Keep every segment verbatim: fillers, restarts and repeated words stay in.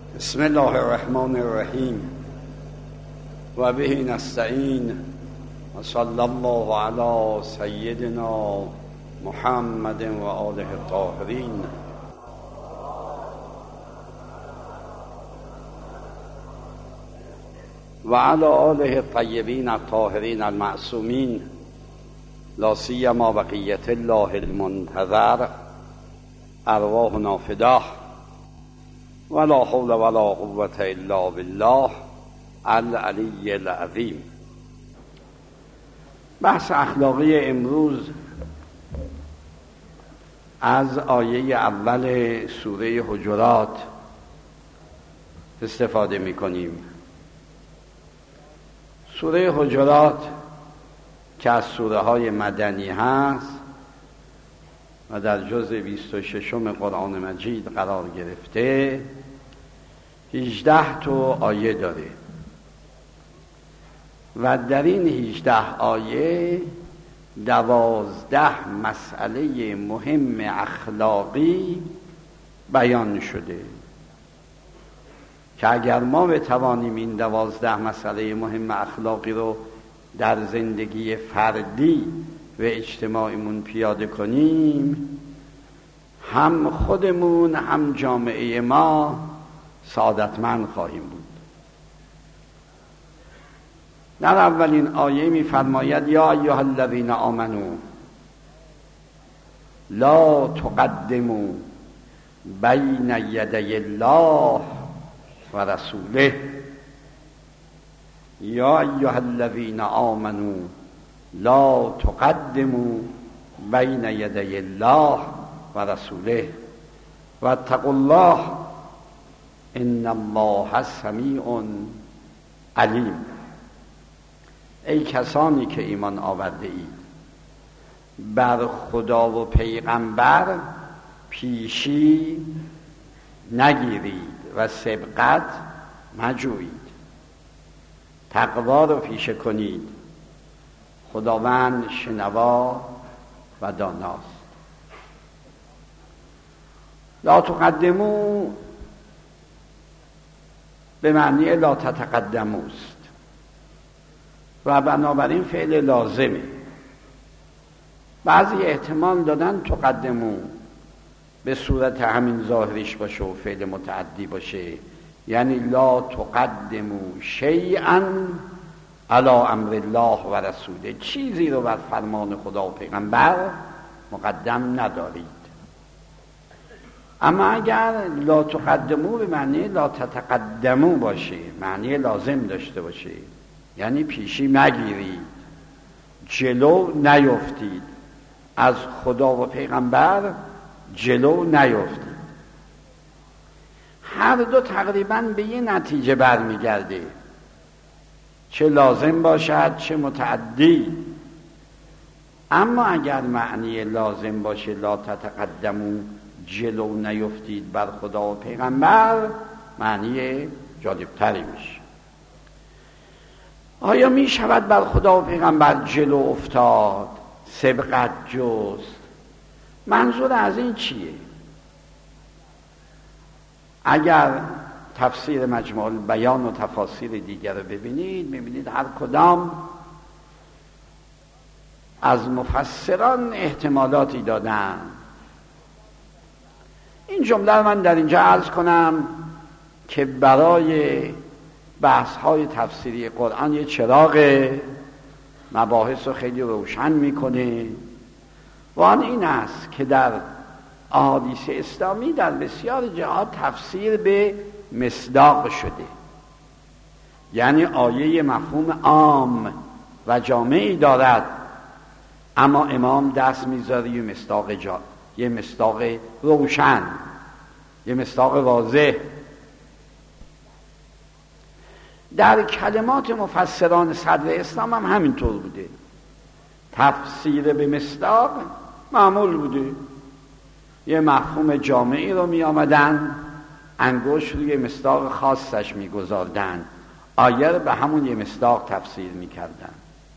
بسم الله الرحمن الرحیم و به نستعین و صلی الله علی سیدنا محمد و آله الطاهرین. و علی آله الطیبین الطاهرین المعصومین، لا سیما بقیة الله المنتظر، ارواحنا فداه، ولا حول ولا قوة الا بالله العلی العظیم. بحث اخلاقی امروز از آیه اول سوره حجرات استفاده می کنیم. سوره حجرات که از سوره های مدنی هست و در جزء بیست و ششم قرآن مجید قرار گرفته، هجده تا آیه داره و در این هجده آیه دوازده مسئله مهم اخلاقی بیان شده که اگر ما بتوانیم این دوازده مسئله مهم اخلاقی رو در زندگی فردی و اجتماعیمون پیاده کنیم، هم خودمون هم جامعه ما سعادتمند خواهیم بود. در اولین آیه می فرماید یا ایها الذین آمنو لا تقدموا بین یدی الله و رسوله. یا ایها الذین آمنو لا تقدموا بین یدی الله و رسوله و اتقوا الله ان الله سمیع علیم. ای کسانی که ایمان آورده اید، بر خدا و پیغمبر پیشی نگیرید و سبقت مجویید، تقوا رو پیشه کنید، خداوند شنوا و داناست. لا تقدمو به معنی لا تتقدموست و بنابراین فعل لازمه. بعضی احتمال دادن تقدمو به صورت همین ظاهریش باشه و فعل متعدی باشه، یعنی لا تقدمو شیئا علی امر الله و رسوله، چیزی رو بر فرمان خدا و پیغمبر مقدم ندارید. اما اگر لا تقدمو به معنی لا تتقدمو باشه، معنی لازم داشته باشه، یعنی پیشی مگیرید، جلو نیفتید، از خدا و پیغمبر جلو نیفتید، هر دو تقریبا به یه نتیجه برمیگرده، چه لازم باشد چه متعدی. اما اگر معنی لازم باشه لا تتقدمو، جلو نیفتید بر خدا و پیغمبر، معنی جالبتری میشه. آیا می شود بر خدا و پیغمبر جلو افتاد، سبقت جست؟ منظور از این چیه؟ اگر تفسیر مجموع البیان و تفاسیر دیگر رو ببینید، میبینید هر کدام از مفسران احتمالاتی دادن. این جمله رو من در اینجا عرض کنم که برای بحث های تفسیری قرآن یه چراغ مباحث رو خیلی روشن میکنه و آن این است که در احادیث اسلامی در بسیار جهات تفسیر به مصداق شده، یعنی آیه مفهوم عام و جامعی دارد، اما امام دست میذاره یه مصداق جا، یه مصداق روشن، یه مصداق واضح. در کلمات مفسران صدر اسلام هم همینطور بوده، تفسیر به مصداق معمول بوده، یه مفهوم جامعی رو می آمدن انگشت روی مصداق خاصش می گذاردن، آیه رو به همون یه مصداق تفسیر می کردن.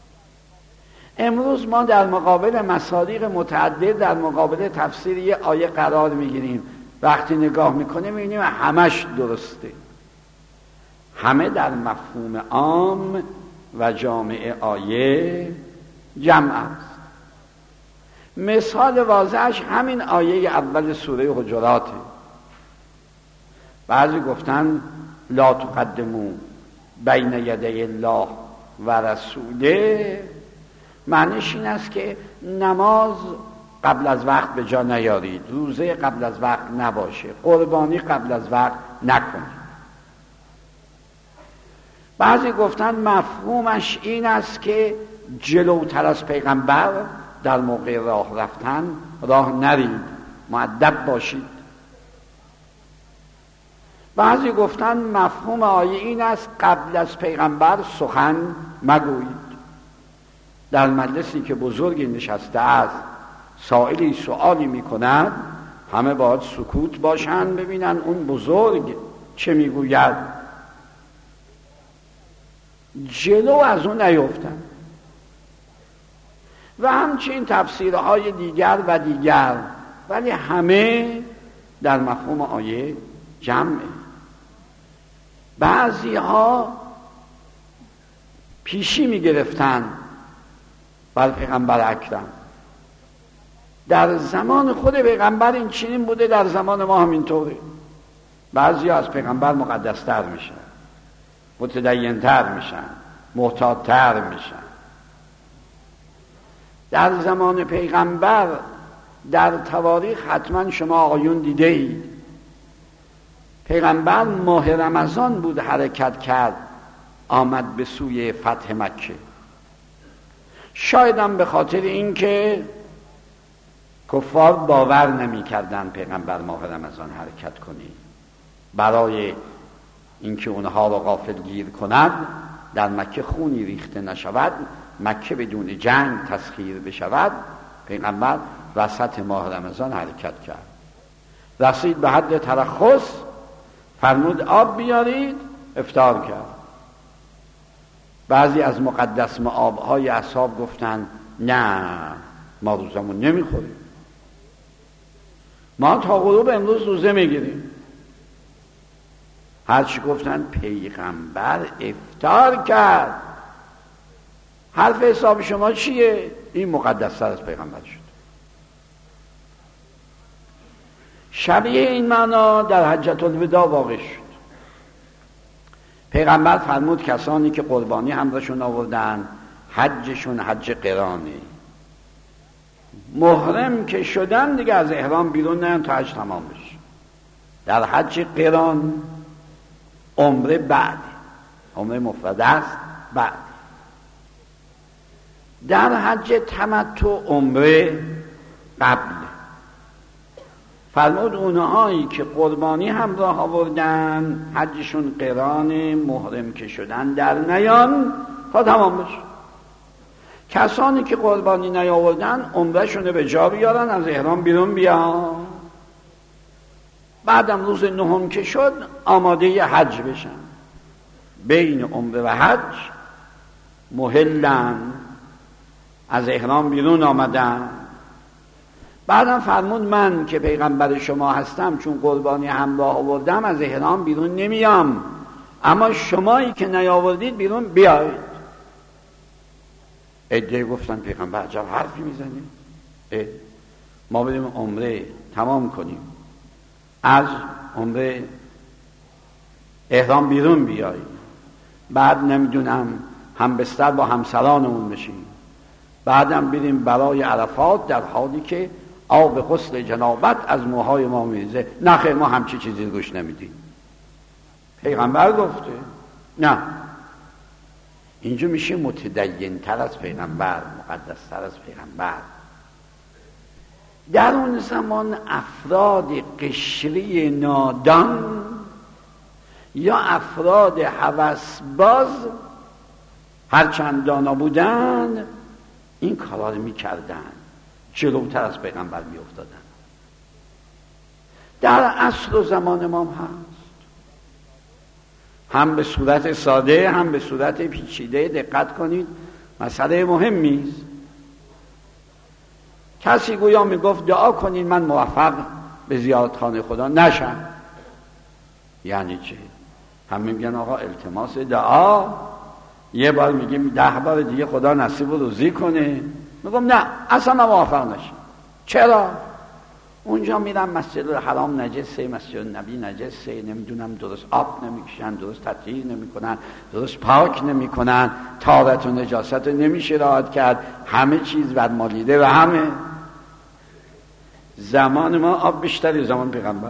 امروز ما در مقابل مصادیق متعدد در مقابل تفسیر یه آیه قرار می گیریم، وقتی نگاه میکنه میبینیم همش درسته، همه در مفهوم عام و جامع آیه جمع است. مثال واضحش همین آیه اول سوره حجراته. بعضی گفتن لا تقدموا بین یدی الله و رسوله، معنیش این است که نماز قبل از وقت به جا نیارید، روزه قبل از وقت نباشه، قربانی قبل از وقت نکنید. بعضی گفتن مفهومش این است که جلوتر از پیغمبر در موقع راه رفتن راه نرید، مؤدب باشید. بعضی گفتن مفهوم آیه این است قبل از پیغمبر سخن مگویید. در مجلسی که بزرگی نشسته است، سائلی سؤالی میکند، همه باید سکوت باشن ببینن اون بزرگ چه میگوید، جلو از اون نیفتن. و همچنین تفسیرهای دیگر و دیگر، ولی همه در مفهوم آیه جمعه. بعضی ها پیشی می گرفتن بر پیغمبر اکرم. در زمان خود پیغمبر این چنین بوده، در زمان ما هم اینطوره. بعضی ها از پیغمبر مقدستر میشن، متدینتر میشن، محتاط‌تر میشن. در زمان پیغمبر در تواریخ حتما شما آقایون دیده اید، پیغمبر ماه رمضان بود حرکت کرد، آمد به سوی فتح مکه. شایدم به خاطر اینکه کفار باور نمی کردن پیغمبر ماه رمضان حرکت کنی، برای اینکه اونها را غافلگیر کند، در مکه خونی ریخته نشود، مکه بدون جنگ تسخیر بشود، پیغمبر وسط ماه رمضان حرکت کرد. رسید به حد ترخص، فرمود آب بیارید، افطار کرد. بعضی از مقدس آبهای اصحاب گفتن نه، ما روزمون نمیخوریم، ما تا غروب امروز روزه میگیریم. هرچی گفتن پیغمبر افطار کرد. حرف حساب شما چیه؟ این مقدس از پیغمبر شد. شبیه این معنا در حجة الوداع واقع شد. پیغمبر فرمود کسانی که قربانی همراهشون آوردن حجشون حج قرانه، محرم که شدن دیگه از احرام بیرون نیان تا حج تمام بشه. در حج قران عمره بعد، عمره مفرده است بعد. در حج تمتع عمره قبل. فرمود اونهایی که قربانی همراه آوردن حجشون قران، محرم که شدن در نیان تا تمام بشه. کسانی که قربانی نیاوردن عمرهشون به جا بیارن، از احرام بیرون بیان، بعدم روز نهم که شد آماده ی حج بشن. بین عمره و حج محلن، از احرام بیرون آمدن. بعدم فرمود من که پیغمبر شما هستم چون قربانی همراه آوردم از احرام بیرون نمیام، اما شمایی که نیاوردید بیرون بیایید. عده گفتن پیغمبر عجب حرفی میزنه، ما بریم عمره تمام کنیم، از عمره احرام بیرون بیاییم، بعد نمیدونم هم بستر با همسرانمون بشیم، بعدم بریم برای عرفات در حالی که آب غسل جنابت از موهای ما میریزه. نه خیر، ما همچی چیزی گوش نمیدیم. پیغمبر گفته نه. اینجا میشه متدین تر از پیغمبر، مقدس تر از پیغمبر. در اون زمان افراد قشری نادان یا افراد هوسباز هرچند دانا بودن این کارا رو میکردن، جلوتر از پیغمبر میافتادن. در عصر و زمان ما هست، هم به صورت ساده هم به صورت پیچیده. دقت کنید، مسئله مهمی است. کسی گویا میگفت دعا کنین من موفق به زیارتخانه خدا نشن. یعنی چه؟ همه میگن آقا التماس دعا، یه بار میگیم ده بار دیگه خدا نصیب و روزی کنه. میگم نه، اصلا موافق نشیم. چرا؟ اونجا میرن مسجد الحرام نجسه، مسجد النبی نجسه، نمیدونم درست آب نمیکشن، درست تطهیر نمیکنن، درست پاک نمیکنن، طهارت و نجاست رو نمیشه رعایت کرد، همه چیز بر مالیده و همه. زمان ما آب بیشتری زمان پیغمبر.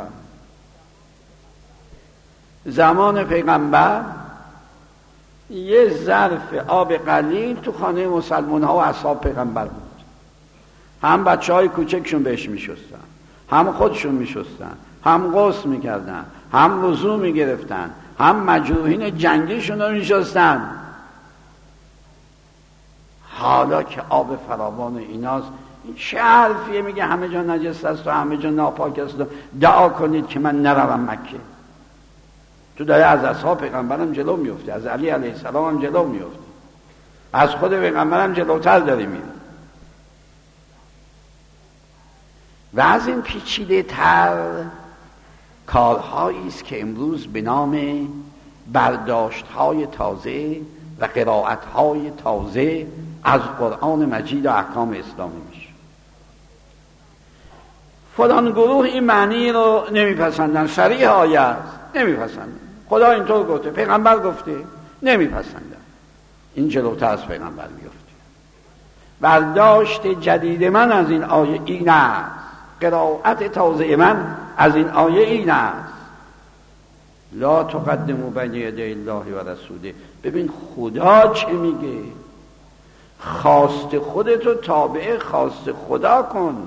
زمان پیغمبر یه ظرف آب قلیل تو خانه مسلمان ها و اصحاب پیغمبر بود. هم بچه های کوچکشون بهش میشستن، هم خودشون میشستن، هم غسل میکردن، هم وضو میگرفتن، هم مجروحین جنگیشون رو میشستن. حالا که آب فراوان ایناست، این چه حرفیه؟ میگه همه جا نجس است و همه جا ناپاک است و دعا کنید که من نروم مکه. تو داری از اصحاب پیغمبرم جلو میفتی، از علی علیه السلام هم جلو میفتی، از خود پیغمبرم جلوتر داری میری. و از این پیچیده تر کارهایی است که امروز به نام برداشت های تازه و قرائت های تازه از قرآن مجید و احکام اسلامی میشه. فلان گروه این معنی رو نمیپسندن، صریح آیه است، نمیپسندن، خدا اینطور گفته، پیغمبر گفته، نمیپسندن. این جلوتر از پیغمبر میفته. برداشت جدید من از این آیه این است، قرائت تازه من از این آیه این است، لا تقدموا بین یدی الله و رسوله. ببین خدا چه میگه، خواست خودتو تابع خواست خدا کن.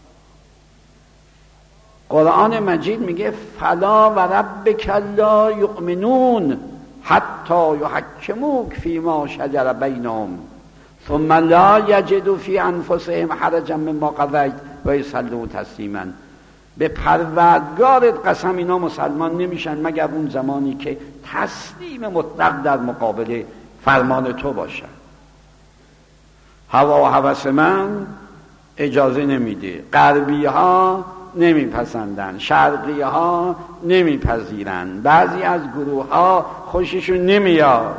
قرآن مجید میگه فلا و ربک لا یؤمنون حتی یحکموک فیما شجر بینهم ثم لا یجدوا فی انفسهم حرجا مما قضیت و یصلوا تسلیما. به پروردگارت قسم اینا مسلمان نمیشن مگر اون زمانی که تسلیم مطلق در مقابل فرمان تو باشن. هوا و هوس من اجازه نمیده، غربی ها نمیپسندن، شرقی ها نمیپذیرن، بعضی از گروه ها خوششون نمیاد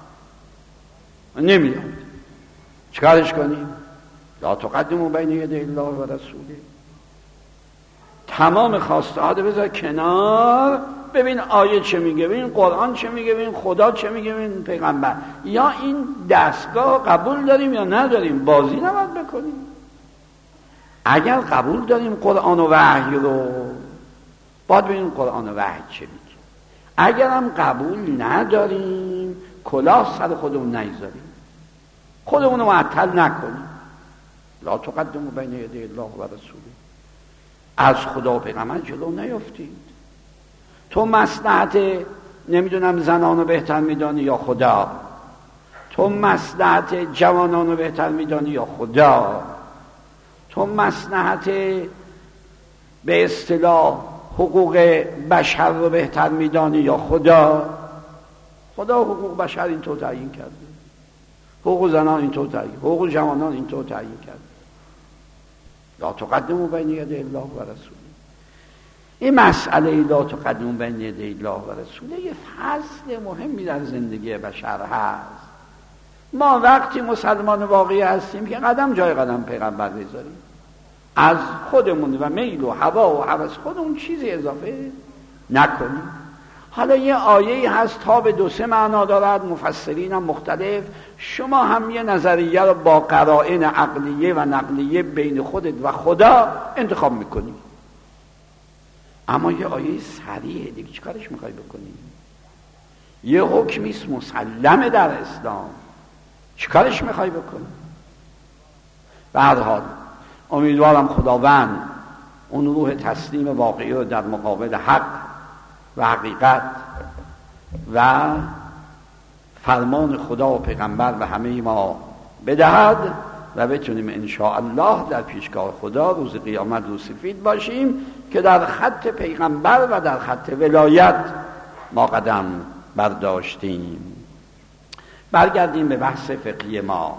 نمیاد چیکارش کنیم؟ لا تقدموا بین یدی الله و رسوله. تمام خواسته ها رو بذار کنار، ببین آیه چه میگه، ببین قرآن چه میگه، ببین خدا چه میگه، ببین پیغمبر. یا این دستگاه قبول داریم یا نداریم، بازی نباید بکنیم. اگر قبول داریم قرآن و وحی رو، باید ببینیم قرآن و وحی چه میگه. اگر هم قبول نداریم کلاه سر خودمون نیذاریم، خودمون رو معطل نکنیم. لا تقدموا بین یدی الله و رسوله. از خدا و پیغمبر جلو نیفتید. تو مصلحت نمیدونم زنان رو بهتر میدانی یا خدا؟ تو مصلحت جوانان رو بهتر میدانی یا خدا؟ تو مصلحت به اصطلاح حقوق بشر رو بهتر میدانی یا خدا؟ خدا حقوق بشر اینطور تعیین کرده، حقوق زنان اینطور تعیین، حقوق جوانان اینطور تعیین کرده. لا تقدموا بین یدی الله و رسوله. این مسئله لا تقدموا بین یدی الله و رسوله یه فصل مهمی در زندگی بشر هست. ما وقتی مسلمان واقعی هستیم که قدم جای قدم پیغمبر بذاریم، از خودمون و میل و هوا و هوس خودمون چیزی اضافه نکنیم. حالا یه آیه‌ای هست تا به دو سه معنا دارد، مفسرین هم مختلف، شما هم یه نظریه رو با قرائن عقلیه و نقلیه بین خودت و خدا انتخاب میکنی. اما یه آیه صریحه دیگه، چی کارش میخوای بکنی؟ یه حکمیست مسلمه در اسلام، چی کارش میخوای بکنی؟ به هر حال امیدوارم خداوند اون روح تسلیم واقعی رو در مقابل حق و حقیقت و فرمان خدا و پیغمبر و همه ما بدهد و بتونیم انشاءالله در پیشگاه خدا روز قیامت رو سفید باشیم که در خط پیغمبر و در خط ولایت ما قدم برداشتیم. برگردیم به بحث فقهی ما.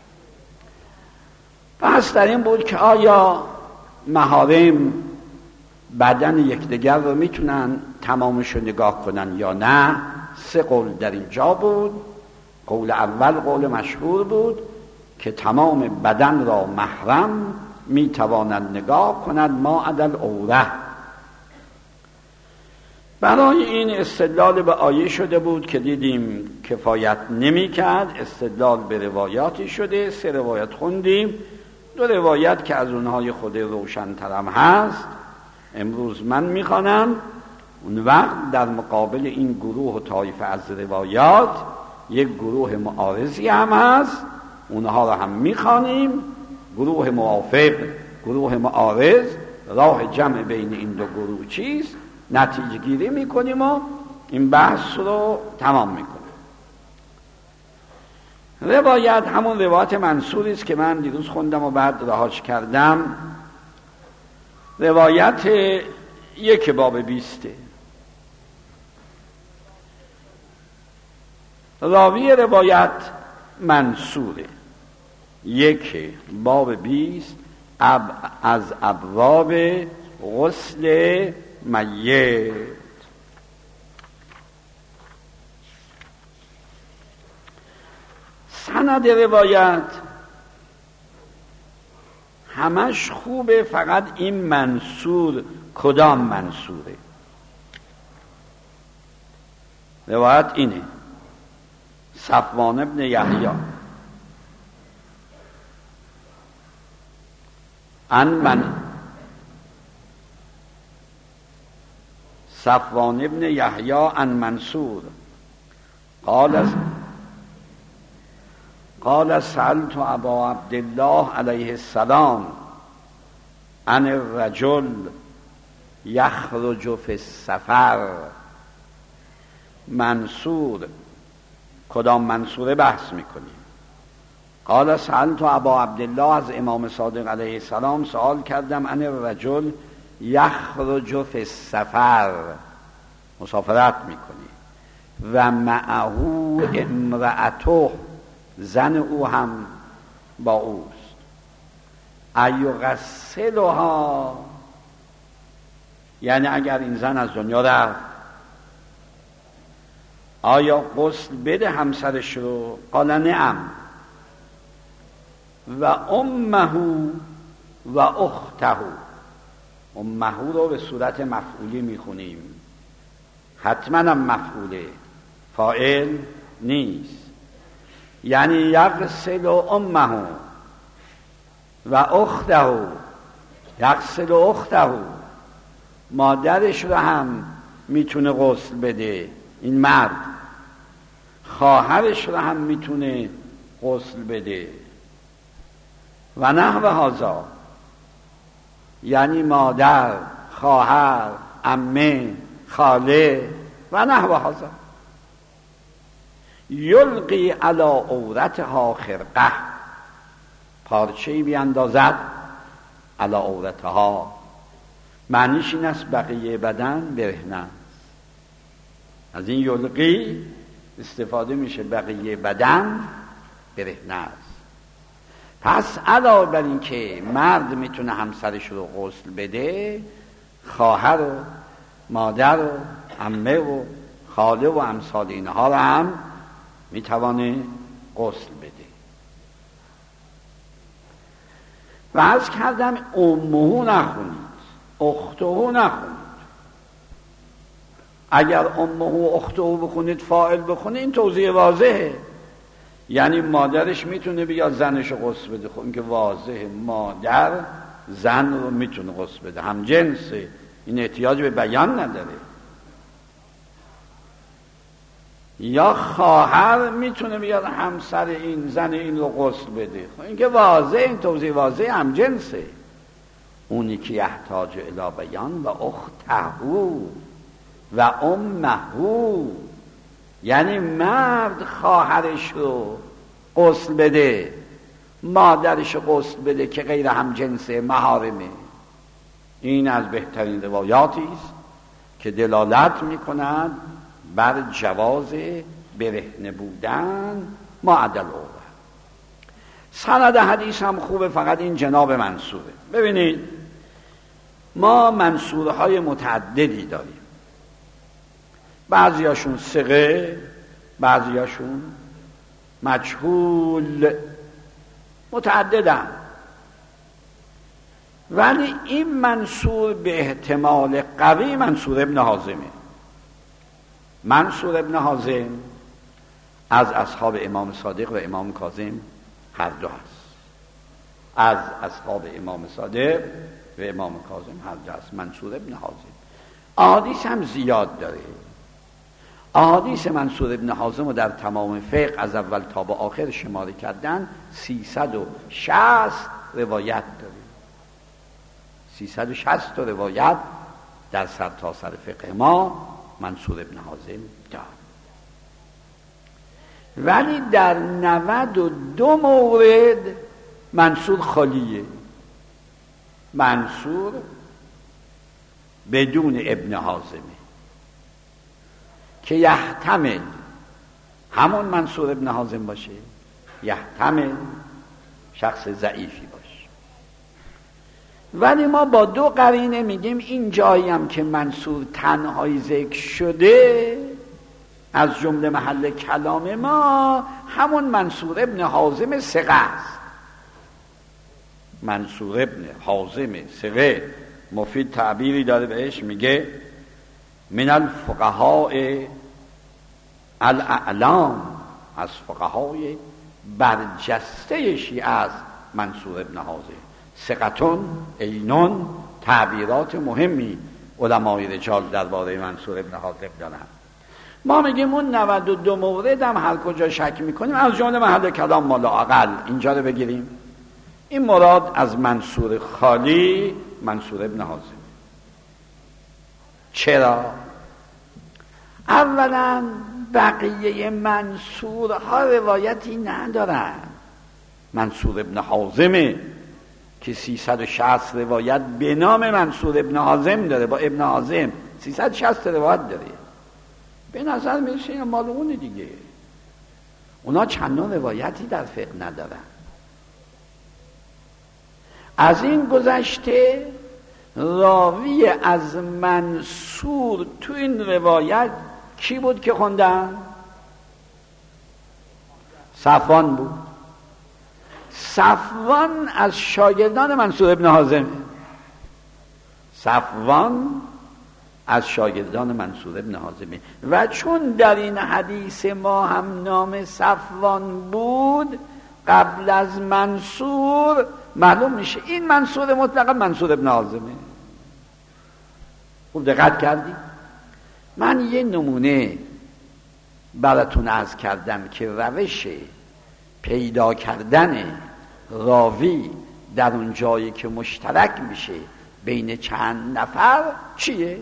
بحث در این بود که آیا محارم بدن یکدیگر رو میتونن تمامش رو نگاه کنن یا نه. سه قول در اینجا بود. قول اول قول مشهور بود که تمام بدن را محرم میتوانند نگاه کنند ما عدا العوره. برای این استدلال به آیه شده بود که دیدیم کفایت نمی کرد، استدلال به روایاتی شده. سه روایت خوندیم، دو روایت که از اونهای خود روشن‌ترم هست امروز من میخوانم. اون وقت در مقابل این گروه و طایفه از روایات یک گروه معارضی هم هست، اونها را هم میخوانیم. گروه موافق، گروه معارض، راه جمع بین این دو گروه چیست، نتیجه گیری میکنیم و این بحث رو تمام میکنیم. روایت همون روایت منصوری است که من دیروز خوندم و بعد رهاش کردم. روایت یک باب بیسته. راوی روایت منصوره. یک باب بیست اب از ابواب غسل میت. سند روایت همش خوبه، فقط این منصور کدام منصوره؟ روایت اینه: صفوان ابن یحیی ان من صفوان ابن یحیی ان منصور قال قال سألت ابا عبدالله علیه السلام عن الرجل یخرج فی السفر. منصور کدام منصوره بحث میکنیم. قال سألت ابا عبدالله، از امام صادق علیه السلام سوال کردم، عن الرجل یخرج فی السفر، مسافرت میکنی، و معه امرأته، زن او هم با اوست، ایغسلها، یعنی اگر این زن از دنیا رفت آیا غسل بده همسرش رو؟ قال نعم. و امه و اخته، امه رو به صورت مفعولی میخونیم، حتما هم مفعوله، فاعل نیست. یعنی یغسل امه و اخته، یغسل اخته، مادرش رو هم میتونه غسل بده این مرد، خواهرش رو هم میتونه غسل بده. و نحو هذا، یعنی مادر، خواهر، عمه، خاله و نحو هذا. یلقی علی عورتها خرقه، پارچه‌ای بیاندازد علی عورتها، معنیش این است بقیه بدن برهنه است. از این یلقی استفاده میشه، بقیه بدن برهنه است. پس علاوه بر این که مرد میتونه همسرش رو غسل بده، خواهر و مادر و عمه و خاله و امثال اینها رو هم میتوانه غسل بده. و عرض کردم امه نخونید، اخته نخونید. اگر امه و اخته بخونید، فاعل بخونید، این توضیح واضحه. یعنی مادرش میتونه بیاد زنش رو غسل بده. خب این که واضحه، مادر زن رو میتونه غسل بده، هم جنسه، این احتیاج به بیان نداره. یا خواهر میتونه بیاد همسر این زن این رو غسل بده. خب این که واضحه، این توضیح واضحه، هم جنسه. اونی که یحتاج الی بیان و اخته و امه، یعنی مرد خواهرش رو غسل بده، مادرش رو غسل بده که غیر هم جنسه، محارمه. این از بهترین روایاتی است که دلالت میکنند بر جواز برهنه بودن ما عدا العوره. سند حدیث هم خوبه، فقط این جناب منصوره. ببینید ما منصورهای متعددی داریم، بعضیاشون ثقه، بعضیاشون مجهول، متعددن. ولی این منصور به احتمال قوی منصور ابن حازمه. منصور ابن حازم از اصحاب امام صادق و امام کاظم هر دو هست، از اصحاب امام صادق و امام کاظم هر دو هست منصور ابن حازم. احادیث هم زیاد داره. احادیث منصور ابن حازم رو در تمام فقه از اول تا به آخر شماره کردن سیصد و شصت روایت داره. سیصد و شصت روایت در سرتاسر فقه ما منصور ابن حازم داره. ولی در نود و دو مورد منصور خالیه، منصور بدون ابن حازمه، که یحتمل همون منصور ابن حازم باشه، یحتمل شخص ضعیفی باشه. ولی ما با دو قرینه میگیم این جایی هم که منصور تنهایی ذکر شده از جمله محل کلام ما همون منصور ابن حازم ثقه است. منصور ابن حازم ثقه مفید تعبیری داره بهش، میگه من الفقهاء الاعلام، از فقهای برجسته شیعه است منصور ابن حازم. ثقتون اینون، تعبیرات مهمی علمای رجال درباره منصور ابن حازم دارن. ما میگیم اون نود و دو مورد هم هر کجا شک میکنیم از جمله محل کلام ما لااقل اینجا رو بگیریم، این مراد از منصور خالی منصور ابن حازم. چرا؟ اولا بقیه منصورها روایتی ندارن. منصور ابن حازمه که سیصد و شصت روایت به نام منصور ابن حازم داره، با ابن حازم سیصد و شصت روایت داره. به نظر میشه این مال اونه دیگه. اونا چندان روایتی در فقه ندارن. از این گذشته راوی از منصور تو این روایت کی بود که خوندن؟ صفوان بود. صفوان از شاگردان منصور ابن حازم، صفوان از شاگردان منصور ابن حازم. و چون در این حدیث ما هم نام صفوان بود قبل از منصور، معلوم میشه این منصور مطلقا منصور ابن حازمه. خوب دقت کردی؟ من یه نمونه براتون عرض کردم که روش پیدا کردن راوی در اون جایی که مشترک میشه بین چند نفر چیه؟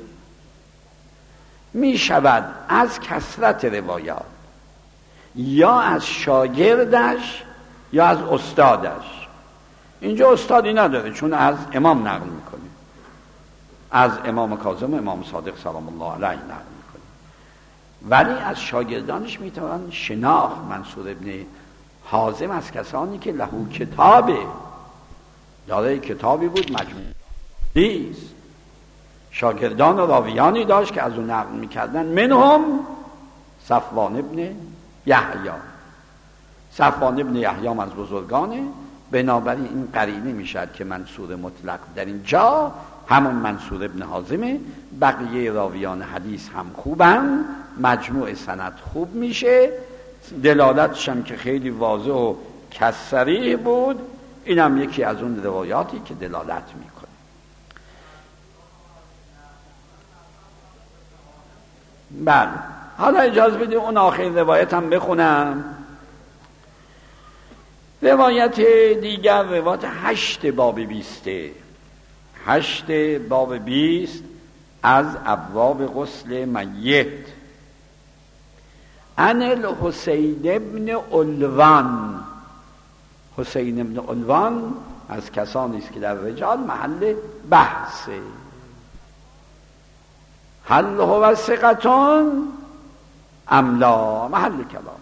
میشود از کثرت روایات، یا از شاگردش یا از استادش. اینجا استادی نداره چون از امام نقل میکنه، از امام کاظم و امام صادق سلام الله علیه نقل میکنه. ولی از شاگردانش میتوان شناخت منصور ابن حازم از کسانی که لهو کتابه، داره کتابی بود مجموع نیست، شاگردان و راویانی داشت که از اون نقل میکردن. منهم صفوان ابن یحیی. صفوان ابن یحیی از بزرگانه، بنابراین این قرینه میشد که منصور مطلق در اینجا همون منصور ابن حازمه. بقیه راویان حدیث هم خوبن، مجموع سند خوب میشه، دلالتش هم که خیلی واضح و کسری بود. اینم یکی از اون روایاتی که دلالت میکنه. بله، حالا اجازه بدید اون آخر روایت هم بخونم. روایت دیگر روایت هشت باب بیسته، هشت باب بیست از ابواب غسل میت. عن الحسین ابن علوان. حسین ابن علوان از کسانی است که در رجال محل بحثه. هل هو ثقتون ام لا، محل کلام.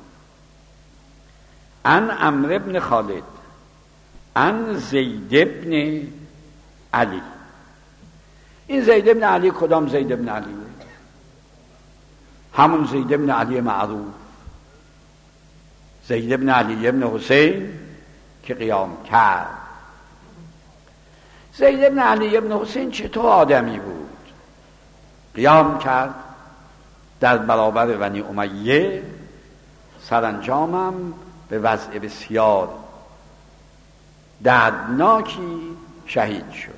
عن عمرو ابن خالد عن زید ابن علی این زید بن علی کدام زید بن علی؟ همون زید بن علی معروف، زید بن علی بن حسین که قیام کرد. زید بن علی بن حسین چطور آدمی بود؟ قیام کرد در برابر بنی امیه، سرانجامم به وضع بسیار دردناکی شهید شد.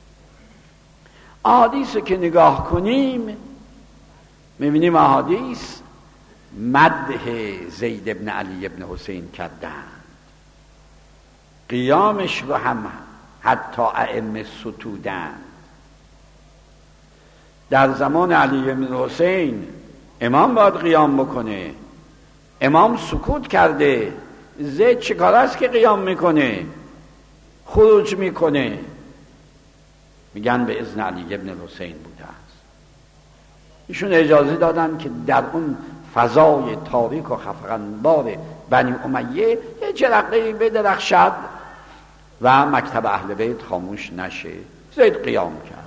احادیث که نگاه کنیم میبینیم احادیث مدح زید بن علی بن حسین کردند، قیامش رو هم حتی ائمه ستودند. در زمان علی بن حسین امام باید قیام بکنه، امام سکوت کرده، زید چه کار است که قیام میکنه، خروج میکنه؟ میگن به اذن علی بن حسین بوده است. ایشون اجازه دادن که در اون فضای تاریک و خفقانبار بنی امیه یه جرقه‌ای بدرخشد و مکتب اهل بیت خاموش نشه. زید قیام کرد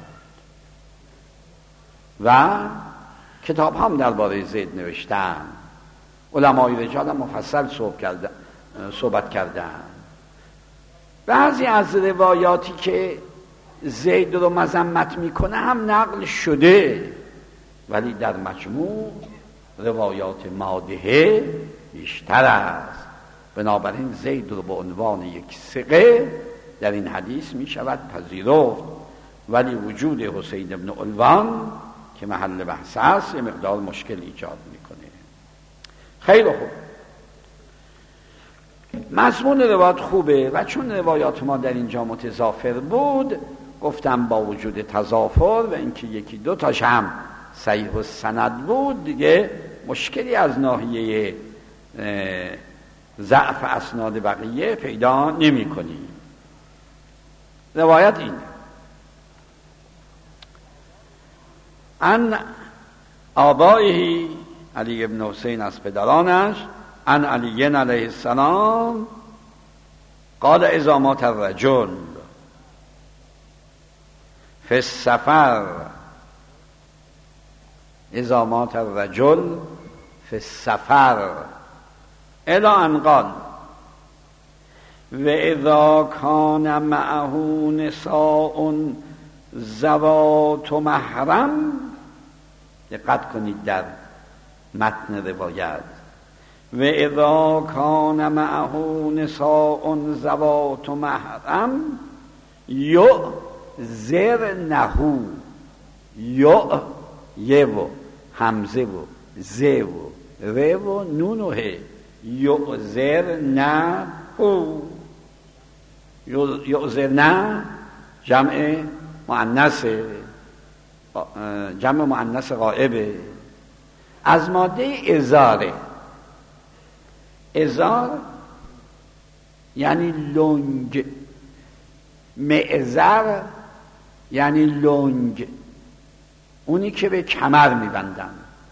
و کتاب هم درباره زید نوشتن، علمای رجال هم مفصل صحبت کردن. بعضی از روایاتی که زید رو مذمت میکنه هم نقل شده، ولی در مجموع روایات مادحه بیشتر است. بنابراین زید رو به عنوان یک ثقه در این حدیث می شود پذیرفت، ولی وجود حسین بن علوان که محل بحث است یه مقدار مشکل ایجاد میکنه. خیلی خوب، مضمون روایات خوبه و چون روایات ما در اینجا متضافر بود، گفتم با وجود تضافر و اینکه یکی دو تاش هم صحیح السند بود، دیگه مشکلی از ناحیه ضعف اسناد بقیه پیدا نمی کنیم. روایت این: ان آبائه علی بن حسین از پدرانش، ان علی علیه السلام قال اذا مات الرجل فی السفر، اذا مات الرجل فی السفر الی ان قال و اذا کان معه نساء ذوات محرم. دقت کنید در متن روایت: و اذا کان معه نساء ذوات محرم یؤذرنه، یؤ یه و همزه و زه و ره و نون و ه، یؤذرنه، یؤذرنه جمع مؤنث، جمع مؤنث غائبه، از ماده ازاره. ازار یعنی لنگ، معذر یعنی لنگ، اونی که به کمر میبندن.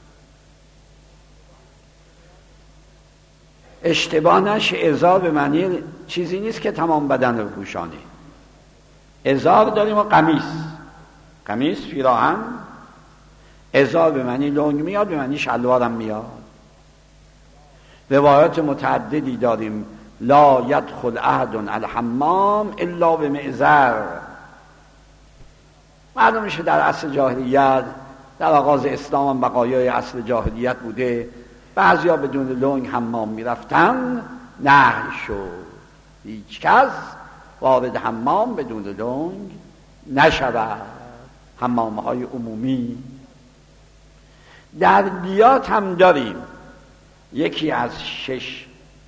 اشتباه نشه، ازار به معنی چیزی نیست که تمام بدن رو پوشانه. ازار داریم و قمیص، قمیص پیراهن. ازار به معنی لنگ میاد، به معنی شلوارم میاد. روایات متعددی داریم: لا یدخل احد الحمام الا بمعذر. معلوم میشه در عصر جاهلیت، در آغاز اسلام هم بقایای عصر جاهلیت بوده، بعضیا بدون لنگ حمام میرفتن، نهی شد هیچ کس وارد حمام بدون لنگ نشود. حمام های عمومی در بیات هم داریم. یکی از شش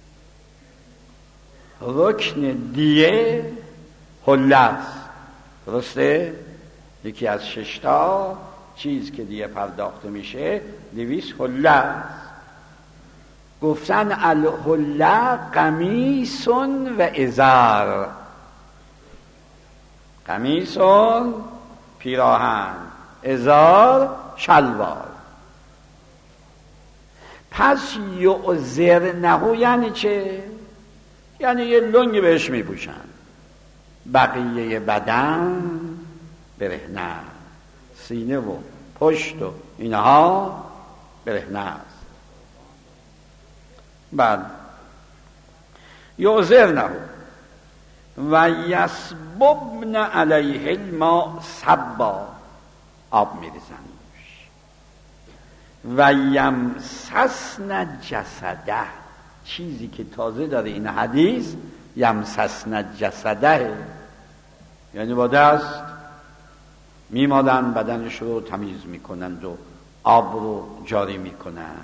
رکن دیه حله است، درسته؟ یکی از شش تا چیز که دیه پرداخته میشه دویست حله است. گفتن الحله قمیصون و ازار، قمیصون پیراهن، ازار شلوار. پس یؤذرنه یعنی چه؟ یعنی یه لنگ بهش میپوشن، بقیه بدن برهنه. سینه و پشت و اینها برهنه است. بعد یعذرنه و یصببن علیه الماء صبا، آب میریزن و یمسسن جسده، چیزی که تازه داره این حدیث، یمسسن جسده، یعنی با دست میمادن بدنش رو تمیز میکنند و آب رو جاری میکنند.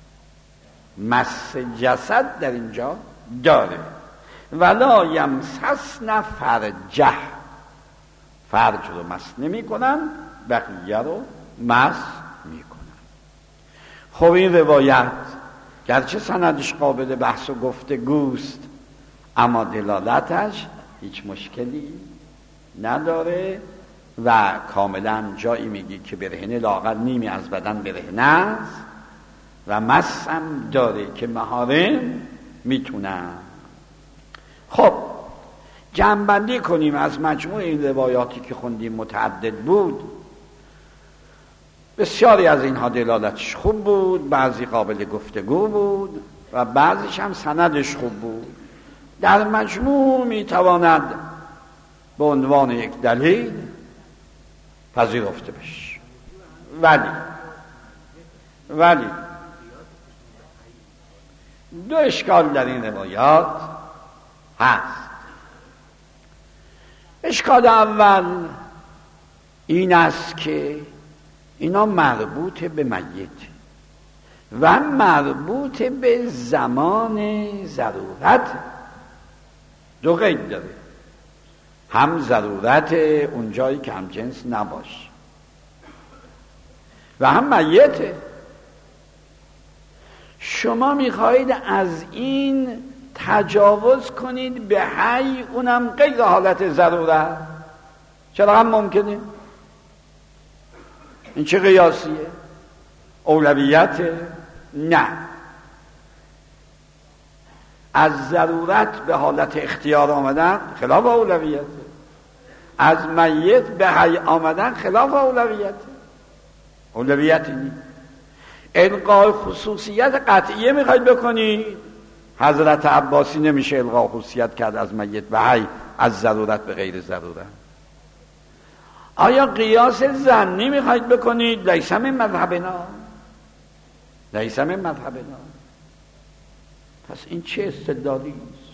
مس جسد در اینجا داره. ولا یمسسن فرجه، فرج رو مس نمی کنن، بقیه رو مس می کنن. خب این روایت گرچه سندش قابل بحث و گفتگوست، اما دلالتش هیچ مشکلی نداره و کاملا جایی میگی که برهنه لااقل نیمی از بدن برهنه است و مس هم داره که محارم میتونن. خب جمع‌بندی کنیم از مجموع این روایاتی که خوندیم، متعدد بود. بسیاری از اینها دلالتش خوب بود، بعضی قابل گفتگو بود و بعضیش هم سندش خوب بود. در مجموع میتواند به عنوان یک دلیل پذیرفته بشه. ولی ولی دو اشکال در این روایات هست. اشکال اول این است که اینا مربوط به میت و مربوط به زمان ضرورت. دو قید داره، هم ضرورت اون جایی که هم جنس نباشه و هم میته. شما میخواهید از این تجاوز کنید به حی، اونم غیر حالت ضرورت. چرا هم ممکنه؟ این چه قیاسیه؟ اولویت؟ نه، از ضرورت به حالت اختیار آمدن خلاف اولویت، از میت به حی آمدن خلاف اولویت. اولویت نیست. القای خصوصیت قطعیه میخواید بکنید، حضرت عباسی نمیشه القای خصوصیت کرد از میت به حی، از ضرورت به غیر ضرورت. آیا قیاس ظنی میخواید بکنید؟ لیس من مذهبنا، لیس من مذهبنا. پس این چه استدلالی است؟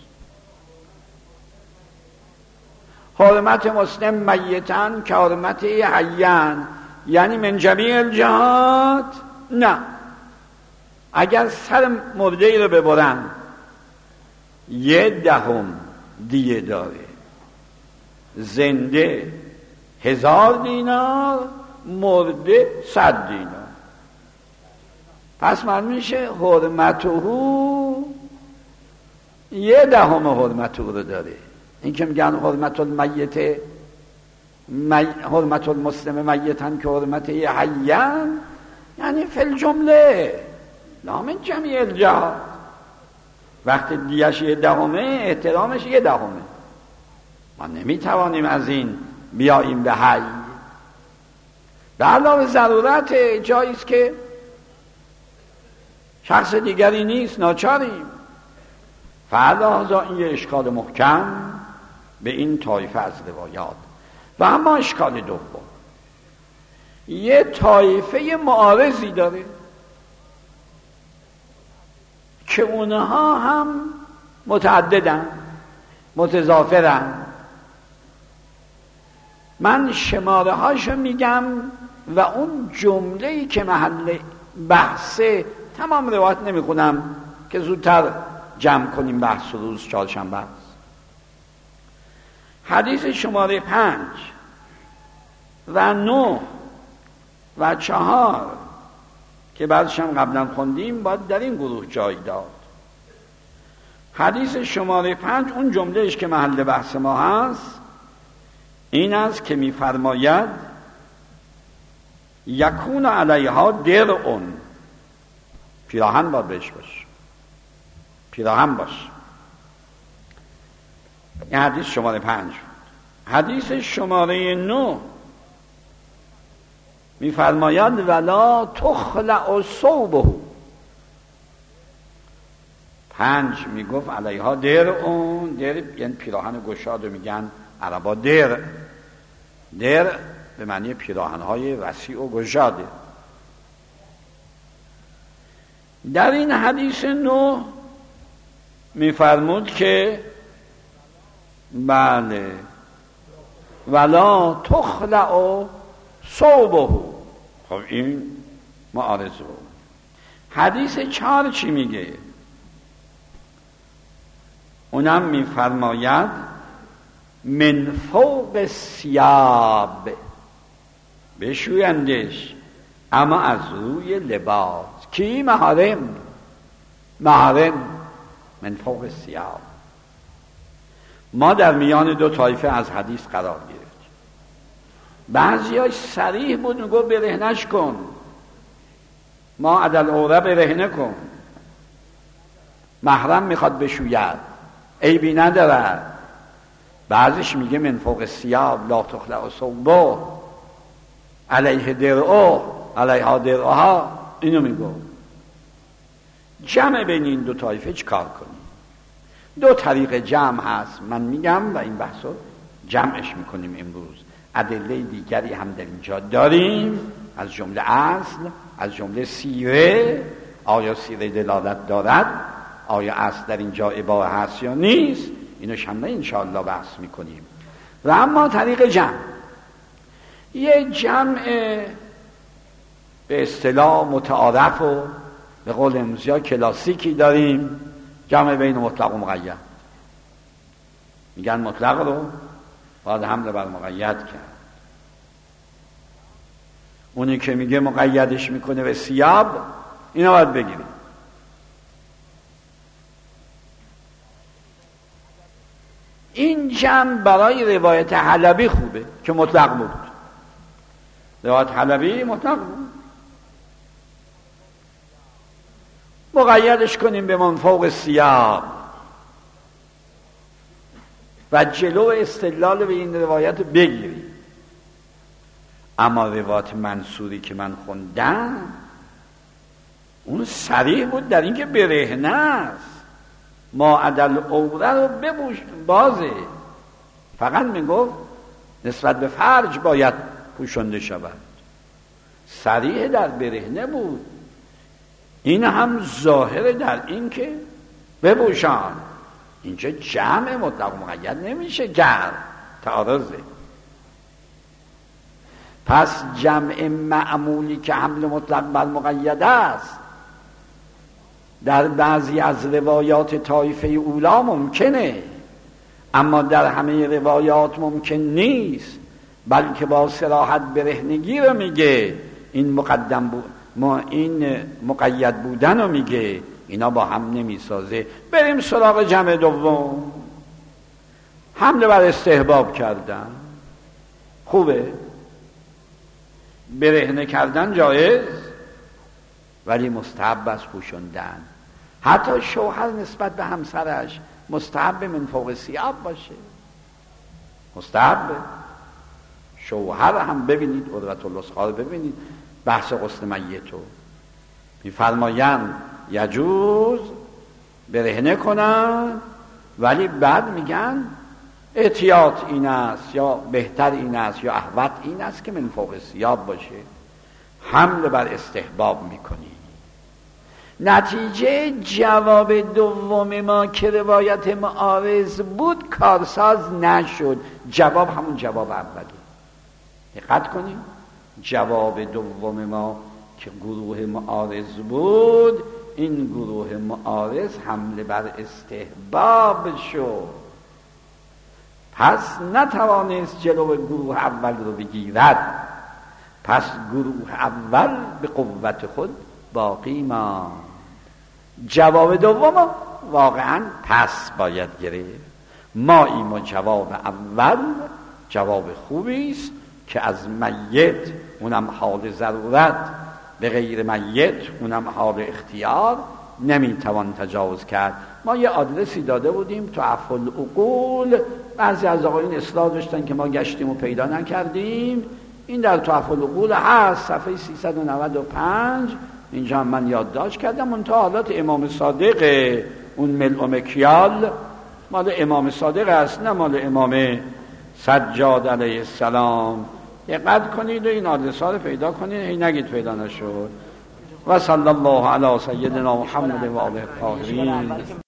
حرمت مسلم میتن که حرمت حیان، یعنی من جمیع الجهات؟ نه. اگر سر مرده ای رو ببرن یه دهم دیه داره، زنده هزار دینار، مرده صد دینار. پس من میشه حرمته یه دهم حرمته رو داره. این که میگن حرمت المیت می... حرمت المسلم میتن که حرمت حیان، یعنی فی الجمله لا من جمیع الجهات. وقتی دیش یه دهمه، احترامش یه دهمه. ما نمیتوانیم از این بیاییم به حی. به علاوه ضرورت جاییست که شخص دیگری نیست، ناچاریم. فعلا این یه اشکال محکم به این طایفه از روایات. و اما اشکال دوم، یه طایفه معارضی داره که اونها هم متعددن، متضافرن. من شماره هاشو میگم و اون جمله‌ای که محل بحثه تمام روایت نمیخونم که زودتر جمع کنیم بحث روز چهارشنبه است. حدیث شماره پنج و نه و چهار که بعدش هم قبلا خوندیم باید در این گروه جای داد. حدیث شماره پنج اون جملهش که محل بحث ما هست این است که می‌فرماید یکون علیها درعون، پیراهن باید بهش باشه، پیراهن باشه. این حدیث شماره پنج. حدیث شماره نه میفرماید ولا تخلع ثوبه. پنج میگفت علیها درعون، در یعنی پیراهن گشاد میگن عربا در. در به معنی پیراهن‌های وسیع و گشاده. در این حدیث نو میفرمود که بله ولا تخلع ثوبه. خب این معارضه بود. حدیث چهار چی میگه؟ اونم میفرماید من فوق الثیاب، بشویندش اما از روی لباس. کی؟ محارم. محارم من فوق الثیاب. ما در میان دو طایفه از حدیث قرار گرفتیم. بعضیاش صریح بود میگو برهنش کن، ما عدل عوره برهنه کن، محرم میخواد بشوید عیبی ندارد. بعضیش میگه من فوق الثیاب لا تخلع ثوبه علیه درعه علیها درعها. اینو میگو. جمع بین این دو طایفه چیکار کنیم؟ دو طریق جمع هست، من میگم و این بحثو جمعش میکنیم امروز. ادله دیگری هم در اینجا داریم، از جمله اصل، از جمله سیره. آیا سیره دلالت دارد؟ آیا اصل در اینجا اباحه هست یا نیست؟ اینو شما انشاءالله بحث میکنیم. و اما طریق جمع، یه جمع به اصطلاح متعارف و به قول امروزی کلاسیکی داریم، جمع بین مطلق و مقید. میگن مطلق رو باید حمل بر مقید کرد. اونی که میگه مقیدش میکنه به ثیاب، اینو باید بگیریم. این جمع برای روایت حلبی خوبه که مطلق بود. روایت حلبی مطلق بود. مقیدش کنیم به من فوق الثیاب و جلو استدلال به این روایت بگیریم. اما روایت منصوری که من خوندم اون صریح بود در اینکه برهنه است، ما عدل عوره رو ببوش بازه، فقط میگفت نسبت به فرج باید پوشنده شود. صریح در برهنه بود. این هم ظاهره در این که بپوشان. اینجا جمع مطلق مقید نمیشه کرد، تعارضه. پس جمع معمولی که حمل مطلق بر مقید است در بعضی از روایات طایفه اولا ممکنه، اما در همه روایات ممکن نیست، بلکه با صراحت برهنگی رو میگه، این مقدم بود ما این مقید بودن رو میگه. اینا با هم نمیسازه. بریم سراغ جمع دوم، حمله بر استحباب کردن. خوبه، برهنه کردن جایز، ولی مستحب است پوشوندن. حتی شوهر نسبت به همسرش مستحب من فوق ثیاب باشه، مستحب. شوهر هم ببینید، عدرت الوثقا رو ببینید، بحث غسل میتو میفرمایند یجوز برهنه کنن، ولی بعد میگن احتیاط این است یا بهتر این است یا احوط این است که من فوق ثیاب باشه. حمل بر استحباب میکنی. نتیجه جواب دوم ما که روایت معارض بود کارساز نشد. جواب همون جواب اولی. دقت کنیم، جواب دوم ما که گروه معارض بود، این گروه معارض حمله بر استحباب شد. پس نتوانست جلو گروه اول رو بگیرد. پس گروه اول به قوت خود باقی ماند. جواب دوم واقعا پس باید گرفت. ما این جواب اول جواب خوبی است که از میت، اونم حال ضرورت، به غیر میت، اونم حال اختیار، نمیتوان تجاوز کرد. ما یه آدرسی داده بودیم تو عفو العقول، بعضی از آقایون اصلاح داشتن که ما گشتیم و پیدا نکردیم. این در تحف العقول هست، صفحه سیصد و نود و پنج. اینجا هم من یادداشت کردم. منتها حالات امام صادق، اون ملء مکیال مال امام صادق است، نه مال امام سجاد علیه السلام. دقت کنید و این آدرس‌ها رو پیدا کنید، این نگید پیدا نشد. و صلی الله علی سیدنا محمد و آله الطاهرین.